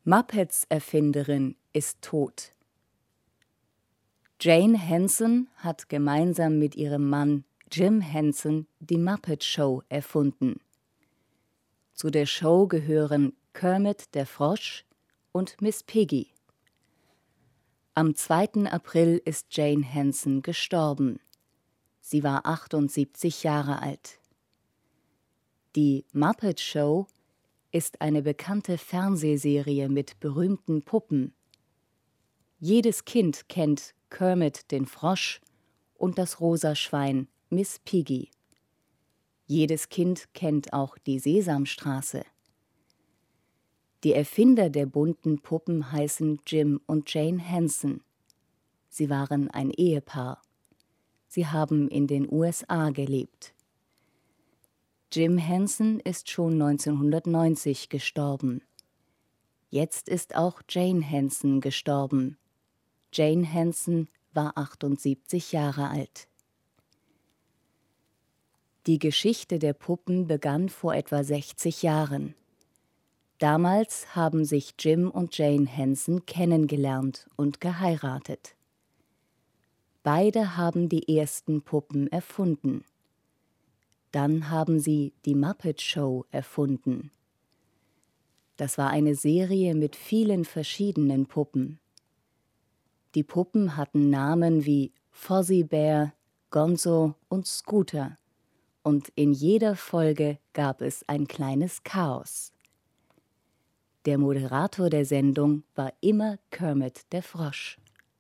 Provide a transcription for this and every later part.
Muppets-Erfinderin ist tot. Jane Henson hat gemeinsam mit ihrem Mann Jim Henson die Muppet Show erfunden. Zu der Show gehören Kermit der Frosch und Miss Piggy. Am 2. April ist Jane Henson gestorben. Sie war 78 Jahre alt. Die Muppet Show ist eine bekannte Fernsehserie mit berühmten Puppen. Jedes Kind kennt Kermit den Frosch und das rosa Schwein Miss Piggy. Jedes Kind kennt auch die Sesamstraße. Die Erfinder der bunten Puppen heißen Jim und Jane Henson. Sie waren ein Ehepaar. Sie haben in den USA gelebt. Jim Henson ist schon 1990 gestorben. Jetzt ist auch Jane Henson gestorben. Jane Henson war 78 Jahre alt. Die Geschichte der Puppen begann vor etwa 60 Jahren. Damals haben sich Jim und Jane Henson kennengelernt und geheiratet. Beide haben die ersten Puppen erfunden. Dann haben sie die Muppet Show erfunden. Das war eine Serie mit vielen verschiedenen Puppen. Die Puppen hatten Namen wie Fozzie Bear, Gonzo und Scooter. Und in jeder Folge gab es ein kleines Chaos. Der Moderator der Sendung war immer Kermit der Frosch.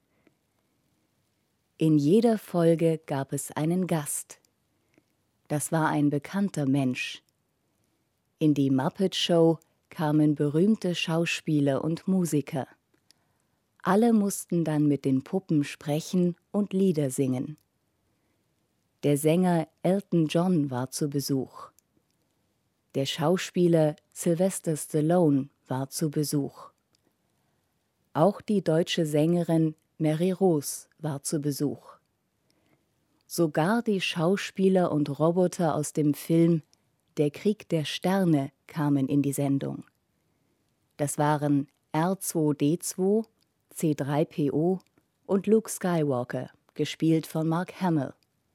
In jeder Folge gab es einen Gast. Das war ein bekannter Mensch. In die Muppet Show kamen berühmte Schauspieler und Musiker. Alle mussten dann mit den Puppen sprechen und Lieder singen. Der Sänger Elton John war zu Besuch. Der Schauspieler Sylvester Stallone war zu Besuch. Auch die deutsche Sängerin Mary Rose war zu Besuch. Sogar die Schauspieler und Roboter aus dem Film Der Krieg der Sterne kamen in die Sendung. Das waren R2-D2, C3PO und Luke Skywalker, gespielt von Mark Hamill.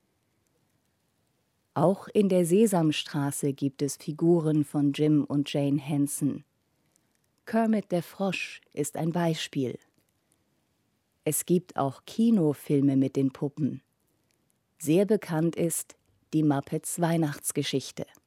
Auch in der Sesamstraße gibt es Figuren von Jim und Jane Henson. Kermit der Frosch ist ein Beispiel. Es gibt auch Kinofilme mit den Puppen. Sehr bekannt ist die Muppets Weihnachtsgeschichte.